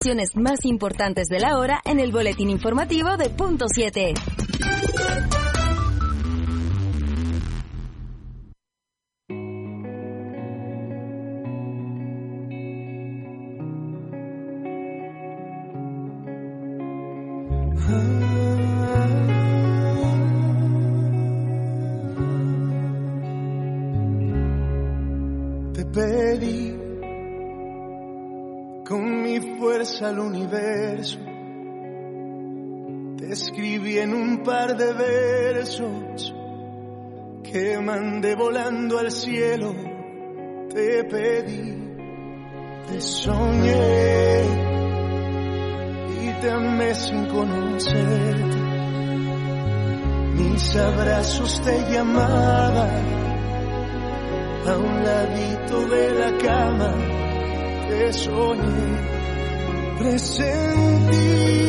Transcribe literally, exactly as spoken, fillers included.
informaciones más importantes de la hora en el boletín informativo de Punto siete. Te pedí con mi fuerza al universo, te escribí en un par de versos que mandé volando al cielo. Te pedí, te soñé y te amé sin conocerte. Mis abrazos te llamaban a un ladito de la cama, te soñé, presentí